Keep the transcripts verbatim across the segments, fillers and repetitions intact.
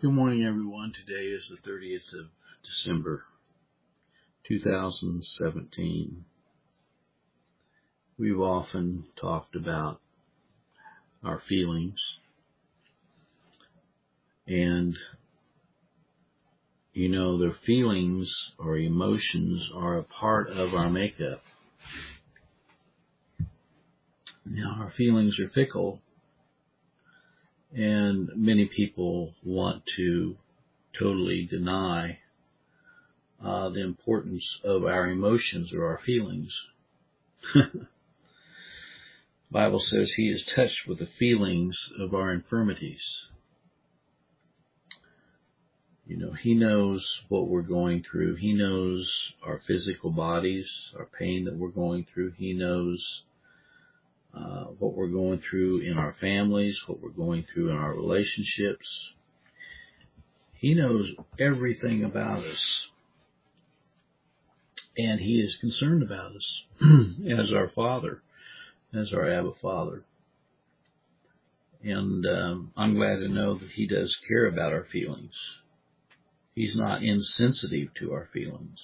Good morning, everyone. Today is the thirtieth of December, two thousand seventeen. We've often talked about our feelings, and you know, their feelings or emotions are a part of our makeup. Now, our feelings are fickle, and many people want to totally deny uh, the importance of our emotions or our feelings. The Bible says He is touched with the feelings of our infirmities. You know, He knows what we're going through. He knows our physical bodies, our pain that we're going through. He knows uh, what we're going through in our families, what we're going through in our relationships. He knows everything about us. And He is concerned about us as our Father, as our Abba Father. And um, I'm glad to know that He does care about our feelings. He's not insensitive to our feelings.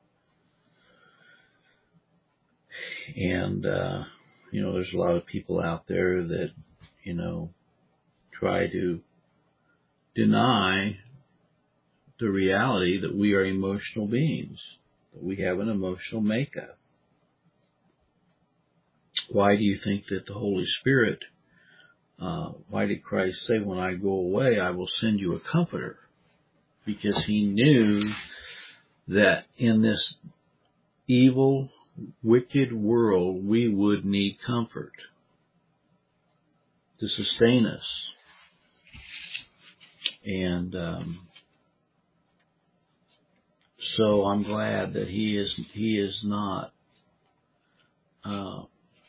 And, uh, you know, there's a lot of people out there that, you know, try to deny the reality that we are emotional beings, that we have an emotional makeup. Why do you think that the Holy Spirit, uh, why did Christ say, when I go away, I will send you a comforter? Because He knew that in this evil, wicked world, we would need comfort to sustain us. And um, so I'm glad that He is He is not uh,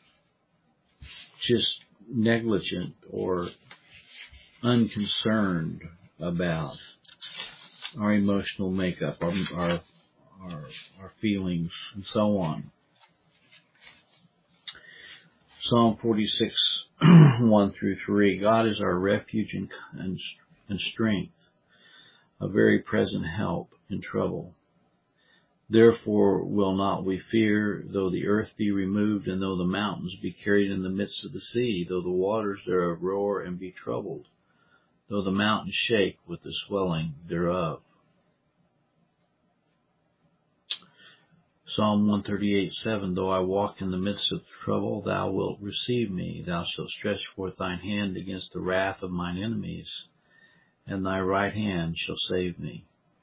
just negligent or unconcerned about our emotional makeup, our, our our our feelings, and so on. Psalm forty-six, one through three. God is our refuge and, and, and strength, a very present help in trouble. Therefore will not we fear, though the earth be removed, and though the mountains be carried in the midst of the sea, though the waters thereof roar and be troubled, though the mountains shake with the swelling thereof. Psalm one thirty-eight, seven. Though I walk in the midst of trouble, thou wilt receive me. Thou shalt stretch forth thine hand against the wrath of mine enemies, and thy right hand shall save me.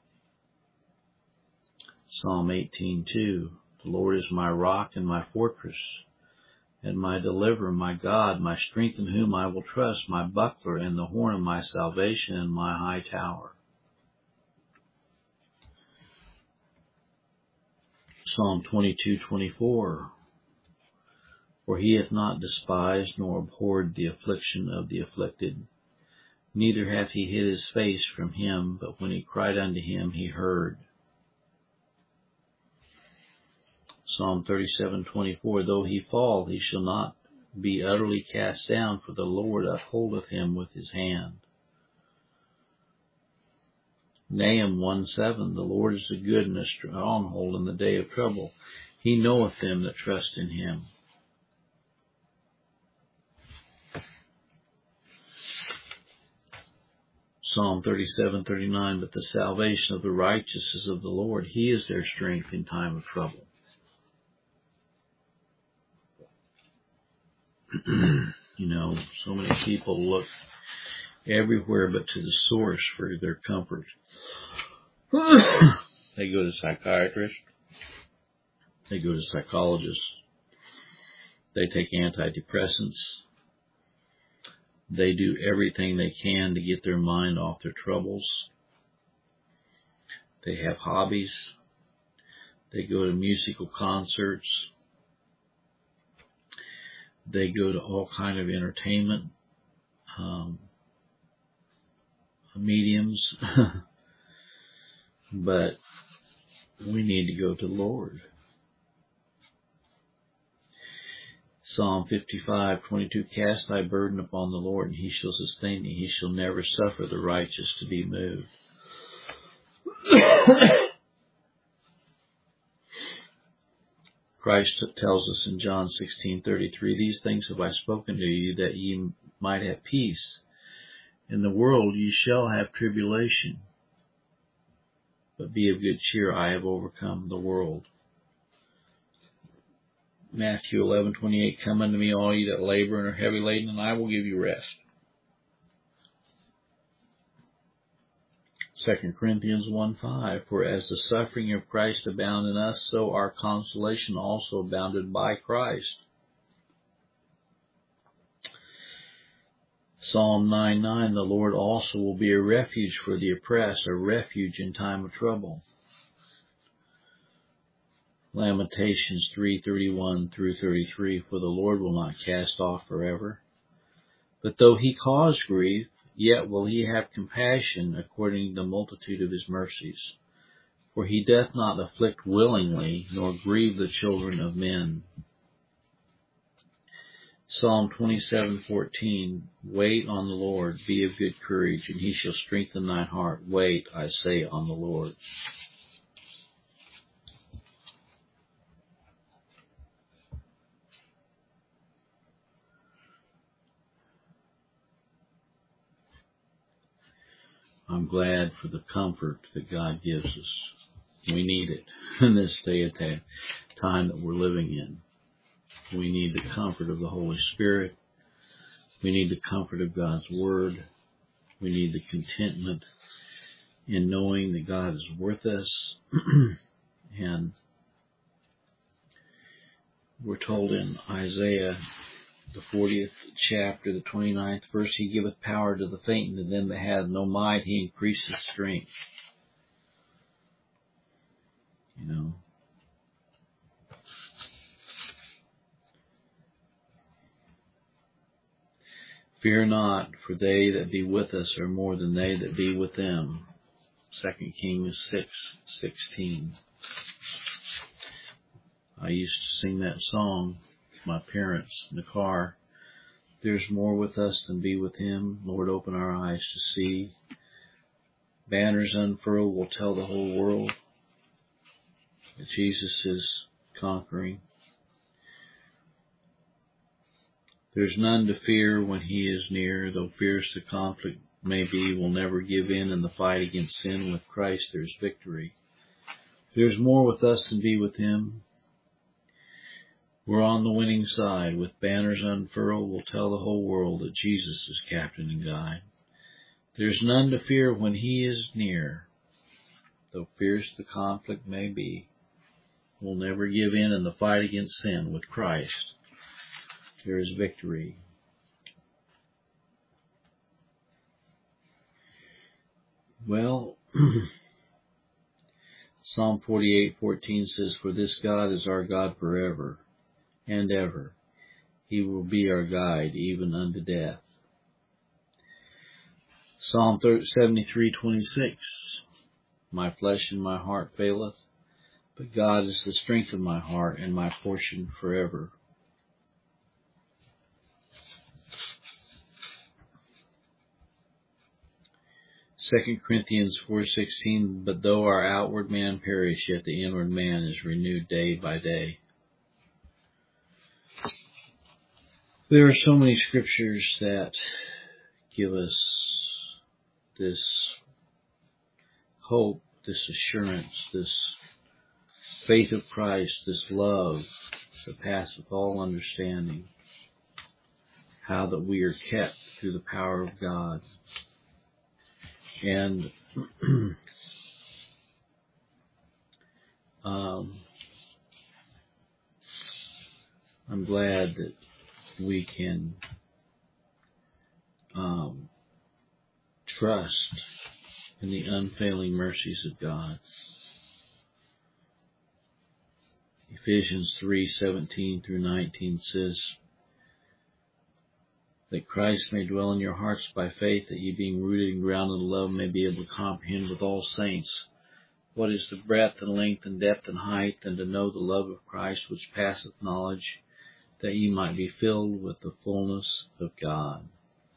Psalm eighteen, two. The Lord is my rock and my fortress, and my deliverer, my God, my strength in whom I will trust, my buckler and the horn of my salvation and my high tower. Psalm twenty-two, twenty-four. For He hath not despised nor abhorred the affliction of the afflicted, neither hath He hid His face from him, but when he cried unto Him, He heard. Psalm thirty-seven, twenty-four. Though he fall, he shall not be utterly cast down, for the Lord upholdeth him with His hand. Nahum one, seven. The Lord is a good and a stronghold in the day of trouble. He knoweth them that trust in Him. Psalm thirty-seven, thirty-nine. But the salvation of the righteous is of the Lord. He is their strength in time of trouble. You know, so many people look everywhere but to the source for their comfort. They go to psychiatrists. They go to psychologists. They take antidepressants. They do everything they can to get their mind off their troubles. They have hobbies. They go to musical concerts. They go to all kind of entertainment um, mediums. But we need to go to the Lord. Psalm fifty-five twenty-two, cast thy burden upon the Lord, and he shall sustain thee. He shall never suffer the righteous to be moved. Christ tells us in John sixteen thirty-three, these things have I spoken to you, that ye might have peace. In the world ye shall have tribulation, but be of good cheer, I have overcome the world. Matthew eleven twenty-eight, come unto me, all ye that labor and are heavy laden, and I will give you rest. Second Corinthians one five, for as the suffering of Christ abound in us, so our consolation also abounded by Christ. Psalm nine nine, the Lord also will be a refuge for the oppressed, a refuge in time of trouble. Lamentations three thirty-one through thirty-three, for the Lord will not cast off forever. But though he cause grief, yet will he have compassion according to the multitude of his mercies. For he doth not afflict willingly, nor grieve the children of men. Psalm twenty-seven fourteen, wait on the Lord, be of good courage, and he shall strengthen thine heart. Wait, I say, on the Lord. I'm glad for the comfort that God gives us. We need it in this day and time that we're living in. We need the comfort of the Holy Spirit. We need the comfort of God's Word. We need the contentment in knowing that God is with us. And we're told in Isaiah, the fortieth chapter, the twenty-ninth verse, he giveth power to the faint, and them that have no might he increaseth strength. You know. Fear not, for they that be with us are more than they that be with them. Second Kings six sixteen. I used to sing that song with my parents in the car. There's more with us than be with him. Lord, open our eyes to see. Banners unfurled will tell the whole world that Jesus is conquering. There's none to fear when he is near, though fierce the conflict may be, will never give in in the fight against sin. With Christ there's victory. There's more with us than be with him. We're on the winning side. With banners unfurled, we'll tell the whole world that Jesus is captain and guide. There's none to fear when he is near, though fierce the conflict may be. We'll never give in in the fight against sin. With Christ there is victory. Well, Psalm forty-eight fourteen says, for this God is our God forever and ever. He will be our guide even unto death. Psalm seventy-three twenty-six, my flesh and my heart faileth, but God is the strength of my heart and my portion forever. Second Corinthians four sixteen, but though our outward man perish, yet the inward man is renewed day by day. There are so many scriptures that give us this hope, this assurance, this faith of Christ, this love that passeth all understanding, how that we are kept through the power of God. And um, I'm glad that we can um, trust in the unfailing mercies of God. Ephesians three seventeen through nineteen says, that Christ may dwell in your hearts by faith, that ye being rooted and grounded in love may be able to comprehend with all saints what is the breadth and length and depth and height, and to know the love of Christ which passeth knowledge, that ye might be filled with the fullness of God.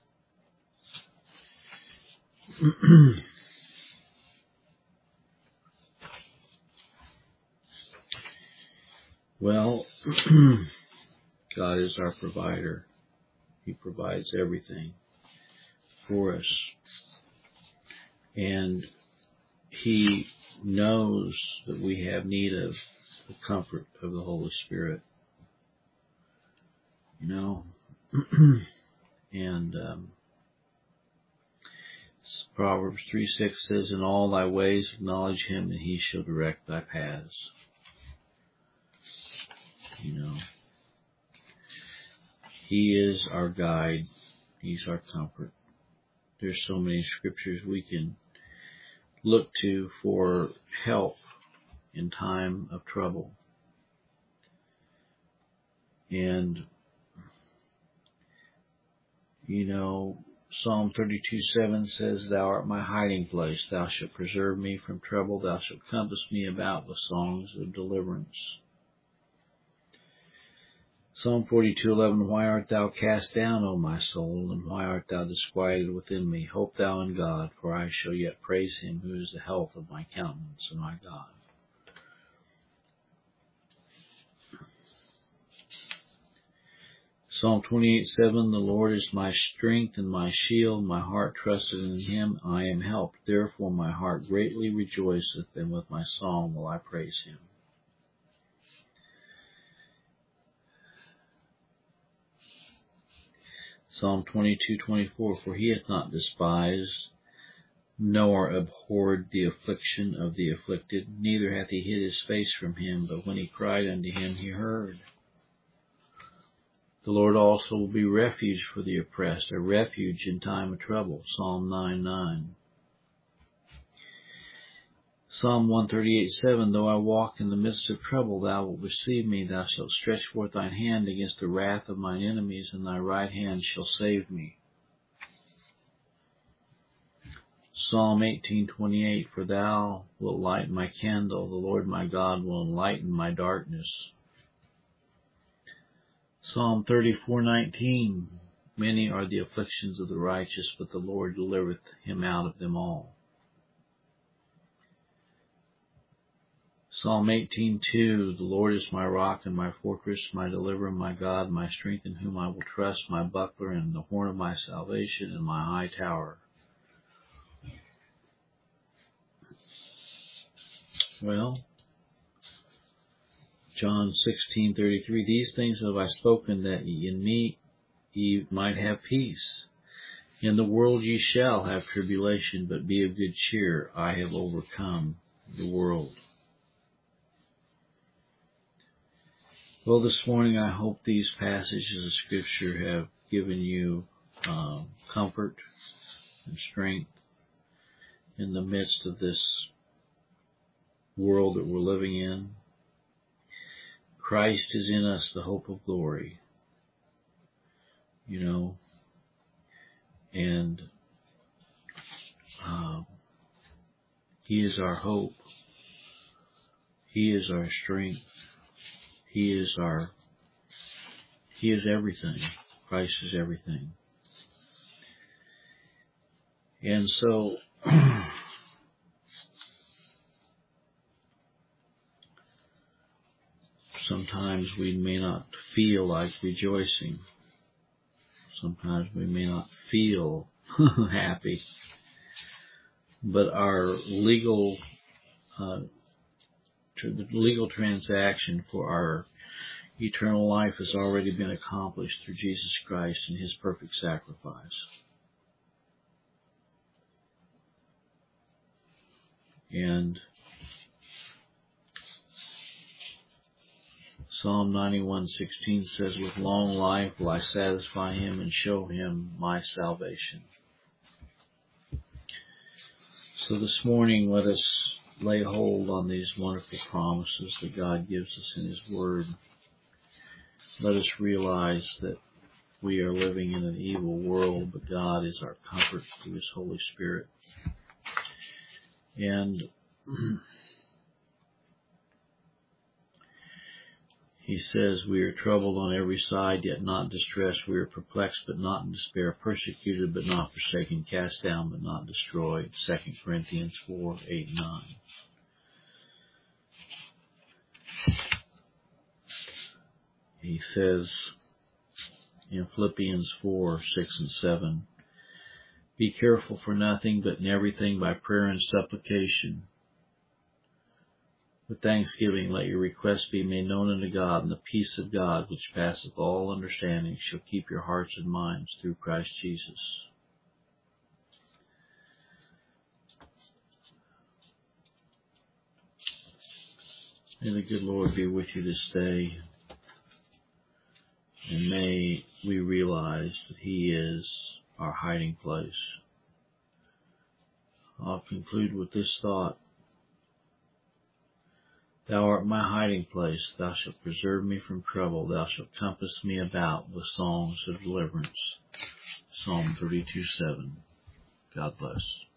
Well, God is our provider. He provides everything for us. And He knows that we have need of the comfort of the Holy Spirit. You know, and um, Proverbs three six says, in all thy ways acknowledge Him, and He shall direct thy paths. You know, He is our guide. He's our comfort. There's so many scriptures we can look to for help in time of trouble. And, you know, Psalm thirty-two seven says, thou art my hiding place. Thou shalt preserve me from trouble. Thou shalt compass me about with songs of deliverance. Psalm forty-two eleven, why art thou cast down, O my soul, and why art thou disquieted within me? Hope thou in God, for I shall yet praise Him, who is the health of my countenance and my God. Psalm twenty-eight seven, the Lord is my strength and my shield. My heart trusted in Him. I am helped. Therefore my heart greatly rejoiceth, and with my song will I praise Him. Psalm twenty-two twenty-four, for He hath not despised, nor abhorred the affliction of the afflicted, neither hath He hid His face from him, but when he cried unto Him, He heard. The Lord also will be refuge for the oppressed, a refuge in time of trouble. Psalm nine nine. Psalm one thirty-eight seven, though I walk in the midst of trouble, thou wilt receive me. Thou shalt stretch forth thine hand against the wrath of mine enemies, and thy right hand shall save me. Psalm eighteen twenty-eight, for thou wilt light my candle. The Lord my God will enlighten my darkness. Psalm thirty-four nineteen, many are the afflictions of the righteous, but the Lord delivereth him out of them all. Psalm eighteen two, the Lord is my rock and my fortress, my deliverer, my God, my strength, in whom I will trust, my buckler and the horn of my salvation, and my high tower. Well, John sixteen thirty-three, these things have I spoken, that in me ye might have peace. In the world ye shall have tribulation, but be of good cheer. I have overcome the world. Well, this morning I hope these passages of Scripture have given you uh, comfort and strength in the midst of this world that we're living in. Christ is in us, the hope of glory, you know, and uh, He is our hope. He is our strength. He is our, He is everything. Christ is everything. And so, sometimes we may not feel like rejoicing. Sometimes we may not feel happy. But our legal, uh, the legal transaction for our eternal life has already been accomplished through Jesus Christ and His perfect sacrifice. And Psalm ninety-one sixteen says, with long life will I satisfy him and show him my salvation. So this morning, let us lay hold on these wonderful promises that God gives us in His Word. Let us realize that we are living in an evil world, but God is our comfort through His Holy Spirit. And He says, we are troubled on every side, yet not distressed. We are perplexed, but not in despair. Persecuted, but not forsaken. Cast down, but not destroyed. Second Corinthians four, eight, nine. He says in Philippians four, six, and seven, be careful for nothing, but in everything by prayer and supplication. With thanksgiving, let your requests be made known unto God, and the peace of God, which passeth all understanding, shall keep your hearts and minds through Christ Jesus. May the good Lord be with you this day, and may we realize that He is our hiding place. I'll conclude with this thought. Thou art my hiding place. Thou shalt preserve me from trouble. Thou shalt compass me about with songs of deliverance. Psalm thirty-two, seven. God bless.